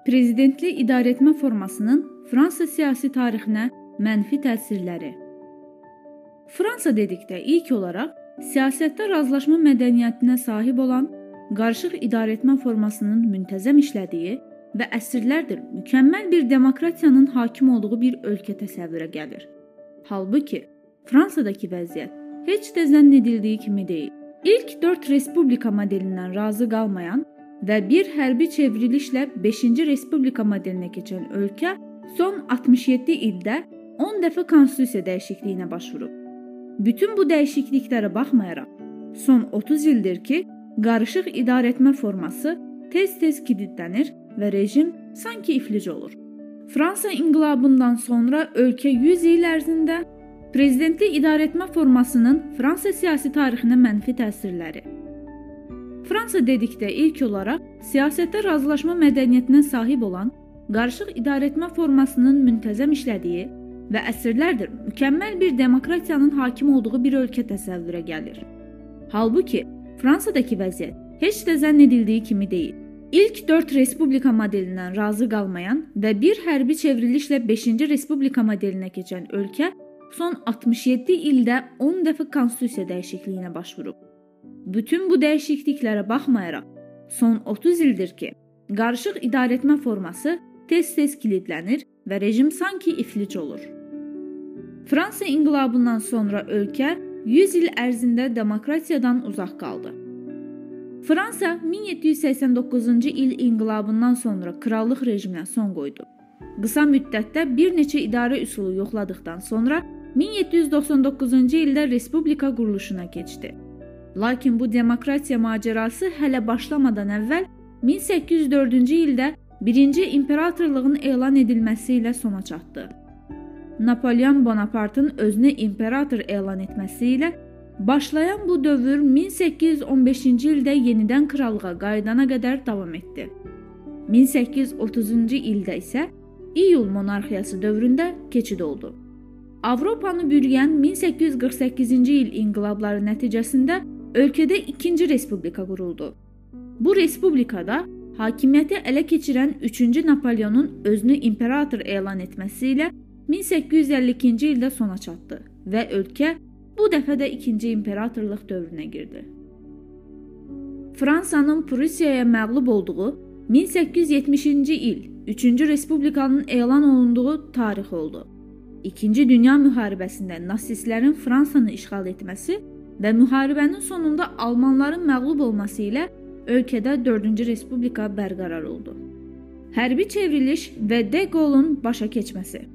Prezidentli idarəetmə formasının Fransa siyasi tarixinə mənfi təsirləri. Fransa dedikdə ilk olaraq siyasətdə razılaşma mədəniyyətinə sahib olan, qarışıq idarəetmə formasının müntəzəm işlədiyi və əsrlərdir mükəmməl bir demokratiyanın hakim olduğu bir ölkə təsəvvürə gəlir. Halbuki, Fransadakı vəziyyət heç də zənn edildiyi kimi deyil. İlk 4 respublika modelindən razı qalmayan və bir hərbi çevrilişlə 5-ci respublika modelinə keçən ölkə son 67 ildə 10 dəfə konstitusiya dəyişikliyinə başvurub. Bütün bu dəyişikliklərə baxmayaraq, son 30 ildir ki, qarışıq idarəetmə forması tez-tez kilidlənir və rejim sanki iflic olur. Fransa inqilabından sonra ölkə 100 il ərzində prezidentli idarəetmə formasının Fransa siyasi tarixinə mənfi təsirləri. Fransa dedikdə ilk olaraq siyasətdə razılaşma mədəniyyətinə sahib olan, qarışıq idarəetmə formasının müntəzəm işlədiyi və əsrlərdir mükəmməl bir demokratiyanın hakim olduğu bir ölkə təsəvvürə gəlir. Halbuki, Fransadakı vəziyyət heç də zənn edildiyi kimi deyil. İlk 4 respublika modelindən razı qalmayan və bir hərbi çevrilişlə 5-ci respublika modelinə keçən ölkə son 67 ildə 10 dəfə konstitusiya dəyişikliyinə başvurub. Bütün bu dəyişikliklərə baxmayaraq, son 30 ildir ki, qarışıq idarəetmə forması tez-tez kilidlənir və rejim sanki iflic olur. Fransa inqilabından sonra ölkə 100 il ərzində demokratiyadan uzaq qaldı. Fransa 1789-cu il inqilabından sonra krallıq rejiminə son qoydu. Qısa müddətdə bir neçə idarə üsulu yoxladıqdan sonra 1799-cu ildə respublika quruluşuna keçdi. Lakin bu demokratiya macərası hələ başlamadan əvvəl 1804-cü ildə 1-ci imperatorluğun elan edilməsi ilə sona çatdı. Napoleon Bonaparte'ın özünü imperator elan etməsi ilə başlayan bu dövr 1815-ci ildə yenidən krallığa qayıdana qədər davam etdi. 1830-cu ildə isə İyul monarxiyası dövründə keçid oldu. Avropanı bürüyən 1848-ci il inqilabları nəticəsində ölkədə 2-ci respublika quruldu. Bu respublikada hakimiyyəti ələ keçirən 3-cü Napoleonun özünü imperator elan etməsi ilə 1852-ci ildə sona çatdı və ölkə bu dəfə də 2-ci imperatorluq dövrünə girdi. Fransanın Prusiyaya məğlub olduğu 1870-ci il 3-cü respublikanın elan olunduğu tarix oldu. 2-ci Dünya müharibəsində nasistlərin Fransanı işğal etməsi və müharibənin sonunda almanların məğlub olması ilə ölkədə 4-cü respublika bərqərar oldu. Hərbi çevriliş və De Gaulle'un başa keçməsi.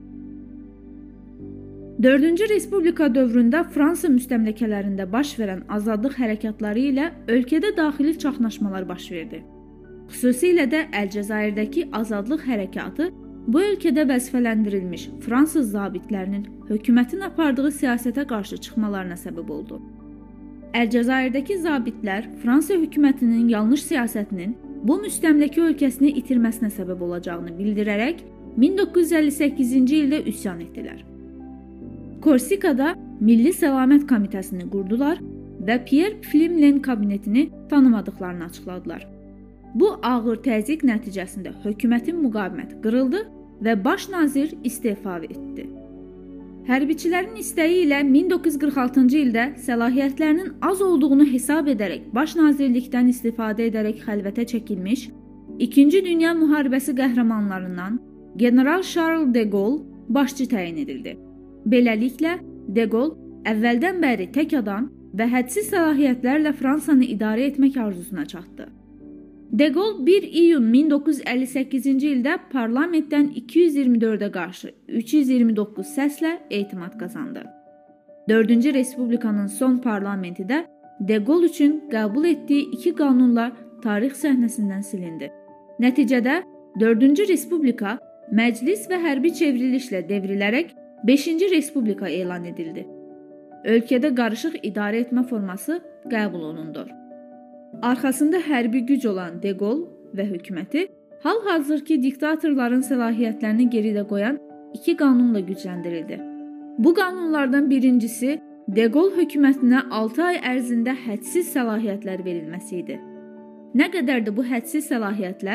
4-cü respublika dövründə Fransa müstəmləkələrində baş verən azadlıq hərəkatları ilə ölkədə daxili çaxnaşmalar baş verdi. Xüsusilə də Əlcəzairdəki azadlıq hərəkatı bu ölkədə vəzifələndirilmiş fransız zabitlərinin hökumətin apardığı siyasətə qarşı çıxmalarına səbəb oldu. Əlcəzairdəki zabitlər Fransa hökumətinin yanlış siyasətinin bu müstəmləkə ölkəsini itirməsinə səbəb olacağını bildirərək 1958-ci ildə üsyan etdilər. Korsikada Milli Səlamət Komitəsini qurdular və Pierre Pflimlin kabinetini tanımadıqlarını açıqladılar. Bu ağır təzyiq nəticəsində hökumətin müqaviməti qırıldı və baş nazir istefa etdi. Hərbiçilərin istəyi ilə 1946-cı ildə səlahiyyətlərinin az olduğunu hesab edərək baş nazirlikdən istifadə edərək xəlvətə çəkilmiş 2-ci Dünya müharibəsi qəhrəmanlarından General Charles de Gaulle başçı təyin edildi. Beləliklə, De Gaulle əvvəldən bəri tək adam və hədsiz səlahiyyətlərlə Fransanı idarə etmək arzusuna çatdı. De Gaulle 1 iyun 1958-ci ildə parlamentdən 224-ə qarşı 329 səslə etimad qazandı. 4-cü Respublikanın son parlamenti də De Gaulle üçün qəbul etdiyi 2 qanunla tarix səhnəsindən silindi. Nəticədə 4-cü Respublika məclis və hərbi çevrilişlə devrilərək 5-ci Respublika elan edildi. Ölkədə qarışıq idarə etmə forması qəbul olundu. Arxasında hərbi güc olan De Gaulle və hökuməti hal-hazırki diktatorların səlahiyyətlərini geridə qoyan 2 qanunla gücləndirildi. Bu qanunlardan birincisi De Gaulle hökumətinə 6 ay ərzində hədsiz səlahiyyətlər verilməsi idi. Nə qədərdir bu hədsiz səlahiyyətlər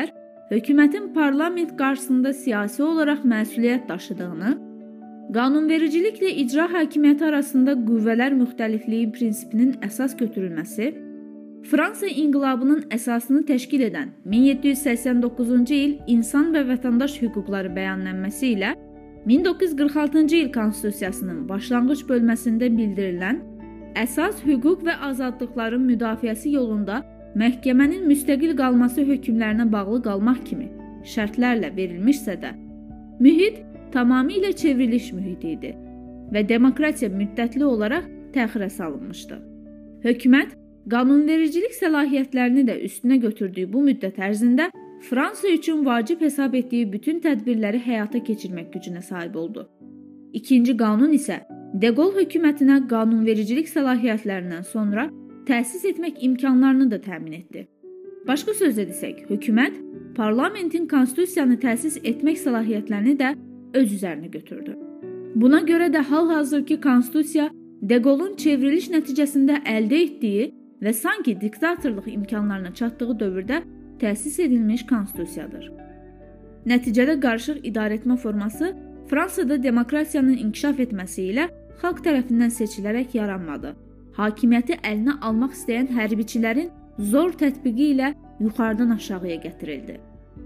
hökumətin parlament qarşısında siyasi olaraq məsuliyyət daşıdığını, qanunvericiliklə icra hakimiyyəti arasında qüvvələr müxtəlifliyi prinsipinin əsas götürülməsi, Fransa inqilabının əsasını təşkil edən 1789-cu il İnsan və Vətəndaş Hüquqları bəyannənməsi ilə 1946-cı il Konstitusiyasının başlanğıc bölməsində bildirilən əsas hüquq və azadlıqların müdafiəsi yolunda məhkəmənin müstəqil qalması hökmlərinə bağlı qalmaq kimi şərtlərlə verilmişsə də, mühit tamamilə çevriliş mühiti idi və demokratiya müddətli olaraq təxirə salınmışdı. Hökumət qanunvericilik səlahiyyətlərini də üstünə götürdüyü bu müddət ərzində Fransa üçün vacib hesab etdiyi bütün tədbirləri həyata keçirmək gücünə sahib oldu. İkinci qanun isə De Gaulle hökumətinə qanunvericilik səlahiyyətlərindən sonra təsis etmək imkanlarını da təmin etdi. Başqa sözlə desək, hökumət parlamentin konstitusiyanı təsis etmək səlahiyyətlərini də öz üzərinə götürdü. Buna görə də hal-hazırki konstitusiya De Gaulle'un çevriliş nəticəsində əldə etdiyi və sanki diktatorluq imkanlarına çatdığı dövrdə təsis edilmiş konstitusiyadır. Nəticədə qarışıq idarəetmə forması Fransada demokratiyanın inkişaf etməsi ilə xalq tərəfindən seçilərək yaranmadı. Hakimiyyəti əlinə almaq istəyən hərbiçilərin zor tətbiqi ilə yuxarıdan aşağıya gətirildi.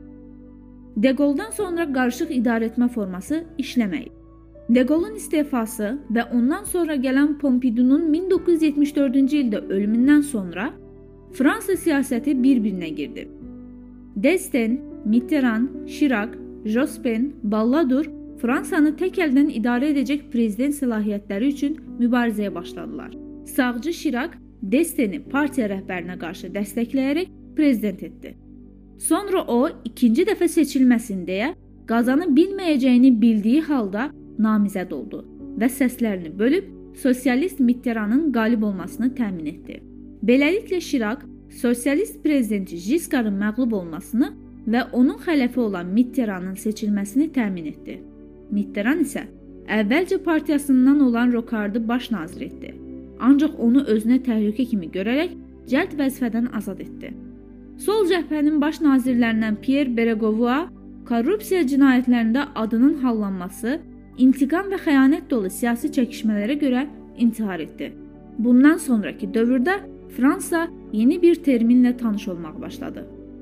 De Gaulle'dan sonra qarışıq idarəetmə forması işləməyib. De Gaulle'un istefası və ondan sonra gələn Pompidou'nun 1974-cü ildə ölümündən sonra Fransa siyasəti bir-birinə girdi. D'Estaing, Mitterrand, Chirac, Jospin, Balladur Fransanı tək əldən idarə edəcək prezident səlahiyyətləri üçün mübarizəyə başladılar. Sağcı Chirac D'Estaing'i partiya rəhbərinə qarşı dəstəkləyərək prezident etdi. Sonra o, ikinci dəfə seçilməsin deyə qazanı bilməyəcəyini bildiyi halda namizəd oldu və səslərini bölüb sosialist Mitterrandın qalib olmasını təmin etdi. Beləliklə Chirac sosialist prezidenti Giscard'ın məğlub olmasını və onun xələfi olan Mitterrandın seçilməsini təmin etdi. Mitterrand isə əvvəlcə partiyasından olan Rocardı baş nazir etdi. Ancaq onu özünə təhlükə kimi görərək cəld vəzifədən azad etdi. Sol cəbhənin baş nazirlərindən Pierre Bérégovoy korrupsiya cinayətlərində adının hallanması, intiqam və xəyanət dolu siyasi çəkişmələrə görə intihar etdi. Bundan sonraki dövrdə Fransa yeni bir terminlə tanış olmağa başladı.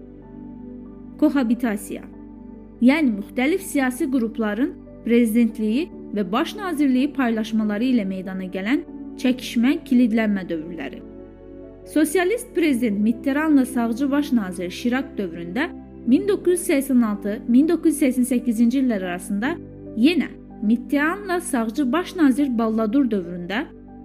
Kohabitasiya, yəni müxtəlif siyasi qrupların prezidentliyi və baş nazirliyi paylaşmaları ilə meydana gələn çəkişmə, kilidlənmə dövrləri. Sosialist prezident Mitterrandla sağcı baş nazir Chirac dövründə 1986-1988-ci illər arasında yenə Mitterrandla sağcı baş nazir Balladur dövründə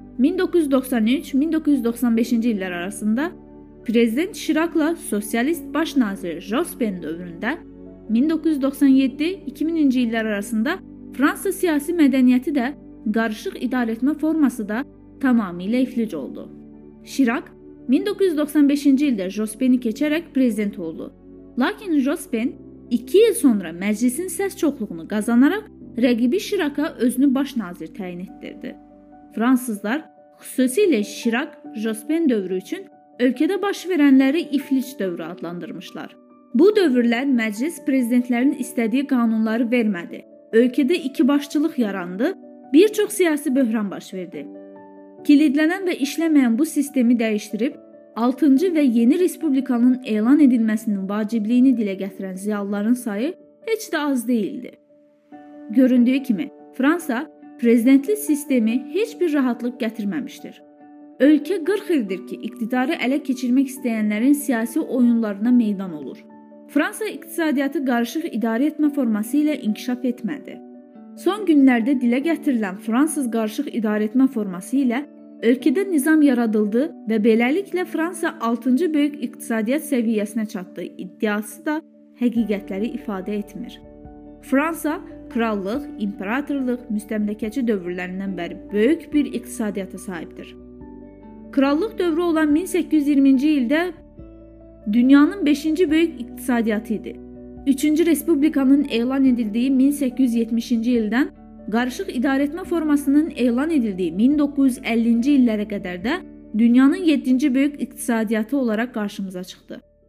1993-1995-ci illər arasında prezident Chirac'la sosialist baş nazir Jospin dövründə 1997-2000-ci illər arasında Fransa siyasi mədəniyyəti də qarışıq idarəetmə forması da tamamilə iflic oldu. Chirac 1995-ci ildə Jospin'i keçərək prezident oldu. Lakin Jospin 2 il sonra məclisin səs çoxluğunu qazanaraq rəqibi Chirac'a özünü baş nazir təyin etdirdi. Fransızlar xüsusilə Chirac-Jospin dövrü üçün ölkədə baş verənləri iflic dövrü adlandırmışlar. Bu dövrlər məclis prezidentlərin istədiyi qanunları vermədi. Ölkədə ikibaşçılıq yarandı, bir çox siyasi böhran baş verdi. Kilidlənən və işləməyən bu sistemi dəyişdirib 6-cı və yeni respublikanın elan edilməsinin vacibliyini dilə gətirən ziyalıların sayı heç də az deyildi. Göründüyü kimi, Fransa prezidentli sistemi heç bir rahatlıq gətirməmişdir. Ölkə 40 ildir ki, iqtidarı ələ keçirmək istəyənlərin siyasi oyunlarına meydan olur. Fransa iqtisadiyyatı qarışıq idarəetmə forması ilə inkişaf etmədi. Son günlərdə dilə gətirilən Fransız qarışıq idarəetmə forması ilə ölkədə nizam yaradıldı və beləliklə Fransa 6-cı böyük iqtisadiyyat səviyyəsinə çatdığı iddiası da həqiqətləri ifadə etmir. Fransa krallıq, imperatorluq, müstəmləkəçi dövrlərindən bəri böyük bir iqtisadiyyata sahibdir. Krallıq dövrü olan 1820-ci ildə dünyanın 5-ci böyük iqtisadiyyatı idi. 3-cü Respublikanın elan edildiyi 1870-ci ildən qarışıq idarəetmə formasının elan edildiyi 1950-ci illərə qədər də dünyanın 7-ci böyük iqtisadiyyatı olaraq qarşımıza çıxdı.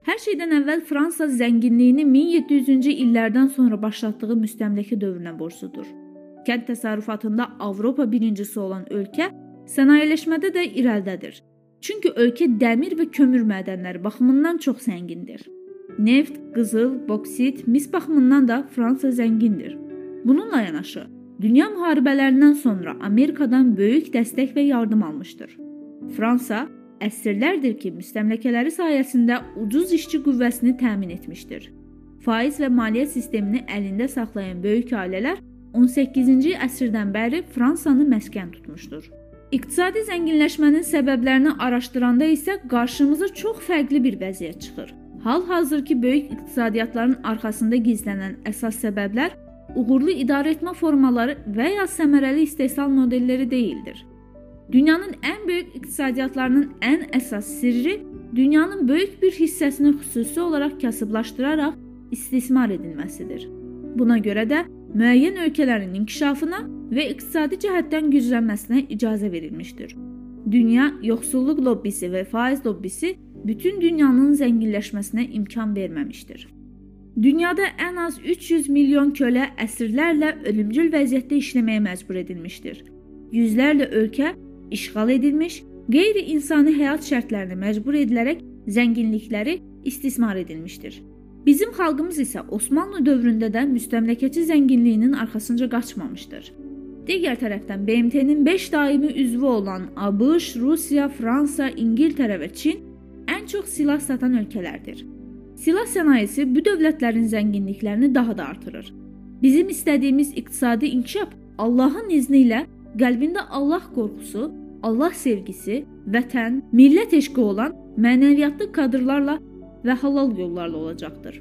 Hər şeydən əvvəl Fransa zənginliyini 1700-cü illərdən sonra başlatdığı müstəmləkə dövrünə borcludur. Kənd təsərrüfatında Avropa birincisi olan ölkə sənayeləşmədə də irəlidədir. Çünki ölkə dəmir və kömür mədənləri baxımından çox zəngindir. Neft, qızıl, boksit, mis baxımından da Fransa zəngindir. Bununla yanaşı, dünya müharibələrindən sonra Amerikadan böyük dəstək və yardım almışdır. Fransa əsrlərdir ki, müstəmləkələri sayəsində ucuz işçi qüvvəsini təmin etmişdir. Faiz və maliyyə sistemini əlində saxlayan böyük ailələr 18-ci əsrdən bəri Fransanı məskən tutmuşdur. İqtisadi zənginləşmənin səbəblərini araşdıranda isə qarşımıza çox fərqli bir vəziyyət çıxır. Hal-hazırki böyük iqtisadiyyatların arxasında gizlənən əsas səbəblər uğurlu idarəetmə formaları və ya səmərəli istehsal modelləri deyildir. Dünyanın ən böyük iqtisadiyyatlarının ən əsas sirri dünyanın böyük bir hissəsini xüsusi olaraq kasıblaşdıraraq istismar edilməsidir. Buna görə də müəyyən ölkələrin inkişafına və iqtisadi cəhətdən güclənməsinə icazə verilmişdir. Dünya yoxsulluq lobbisi və faiz lobbisi bütün dünyanın zənginləşməsinə imkan verməmişdir. Dünyada ən az 300 milyon kölə əsrlərlə ölümcül vəziyyətdə işləməyə məcbur edilmişdir. Yüzlərlə ölkə işğal edilmiş, qeyri-insani həyat şərtlərinə məcbur edilərək zənginlikləri istismar edilmişdir. Bizim xalqımız isə Osmanlı dövründə də müstəmləkəçi zənginliyinin arxasınca qaçmamışdır. Digər tərəfdən BMT-nin 5 daimi üzvü olan ABŞ, Rusiya, Fransa, İngiltərə və Çin ən çox silah satan ölkələrdir. Silah sənayesi bu dövlətlərin zənginliklərini daha da artırır. Bizim istədiyimiz iqtisadi inkişaf Allahın izni ilə qəlbində Allah qorxusu, Allah sevgisi, vətən, millət eşqi olan mənəviyyatlı kadrlarla və halal yollarla olacaqdır.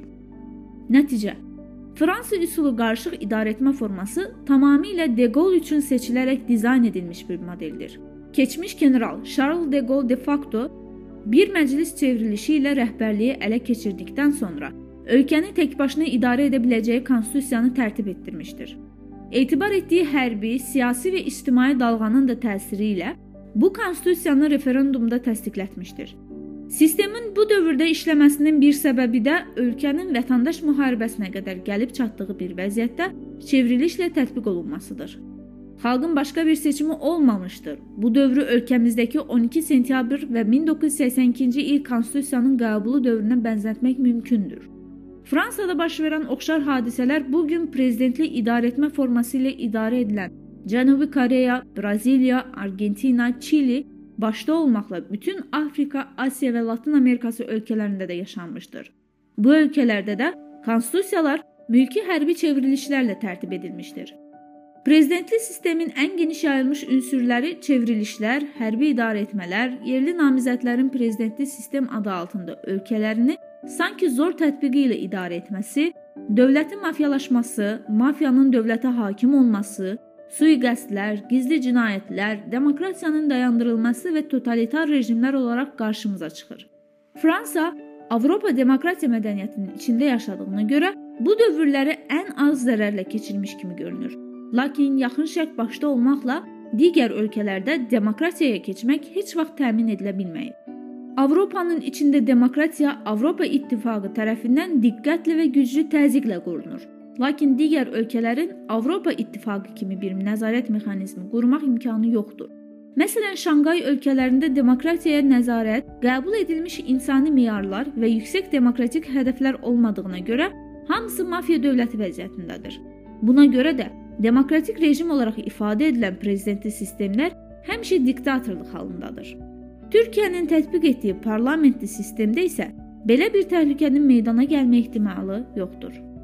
Nəticə: Fransa üsulu qarışıq idarəetmə forması tamamilə De Gaulle üçün seçilərək dizayn edilmiş bir modeldir. Keçmiş general Charles de Gaulle de facto bir məclis çevrilişi ilə rəhbərliyi ələ keçirdikdən sonra ölkəni təkbaşına idarə edə biləcəyi konstitusiyanı tərtib etdirmişdir. Etibar etdiyi hərbi, siyasi və ictimai dalğanın da təsiri ilə bu konstitusiyanı referendumda təsdiqlətmişdir. Sistemin bu dövrdə işləməsinin bir səbəbi də ölkənin vətəndaş müharibəsinə qədər gəlib çatdığı bir vəziyyətdə çevrilişlə tətbiq olunmasıdır. Xalqın başqa bir seçimi olmamışdır. Bu dövrü ölkəmizdəki 12 sentyabr və 1982-ci il konstitusiyanın qəbulu dövrünə bənzətmək mümkündür. Fransada baş verən oxşar hadisələr bugün prezidentli idarəetmə forması ilə idarə edilən Cənubi Koreya, Braziliya, Argentina, Çili başda olmaqla bütün Afrika, Asiya və Latin Amerikası ölkələrində də yaşanmışdır. Bu ölkələrdə də konstitusiyalar mülki hərbi çevrilişlərlə tərtib edilmişdir. Prezidentli sistemin ən geniş yayılmış ünsürləri çevrilişlər, hərbi idarəetmələr, yerli namizədlərin prezidentli sistem adı altında ölkələrini sanki zor tətbiqi ilə idarə etməsi, dövlətin mafiyalaşması, mafiyanın dövlətə hakim olması, sui-qəsdlər, gizli cinayətlər, demokratiyanın dayandırılması və totalitar rejimlər olaraq qarşımıza çıxır. Fransa, Avropa demokratiya mədəniyyətinin içində yaşadığına görə bu dövrləri ən az zərərlə keçirmiş kimi görünür. Lakin Yaxın Şərq başda olmaqla digər ölkələrdə demokratiyaya keçmək heç vaxt təmin edilə bilməyib. Avropanın içində demokratiya Avropa İttifaqı tərəfindən diqqətli və güclü təzyiqlə qorunur. Lakin digər ölkələrin Avropa İttifaqı kimi bir nəzarət mexanizmi qurmaq imkanı yoxdur. Məsələn, Şanqay ölkələrində demokratiyaya nəzarət, qəbul edilmiş insani meyarlar və yüksək demokratik hədəflər olmadığına görə hamısı mafiya dövləti vəziyyətindədir. Buna görə də demokratik rejim olaraq ifadə edilən prezidentli sistemlər həmişə diktatorluq halındadır. Türkiyənin tətbiq etdiyi parlamentli sistemdə isə belə bir təhlükənin meydana gəlmə ehtimalı yoxdur.